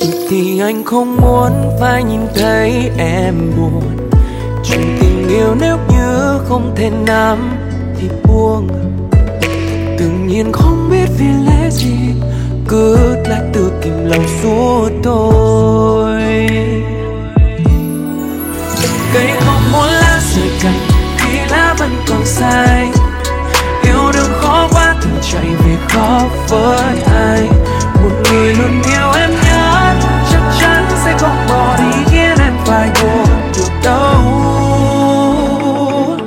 thì anh không muốn phải nhìn thấy em buồn. Chuyện tình yêu nếu như không thể nắm thì buông. Tự nhiên không biết vì lẽ gì cứ lại tự kìm lòng suốt thôi. Cây không muốn lá rơi cành khi lá vẫn còn xanh. Yêu đương khó quá thì chạy về khó với ai. Một người luôn yêu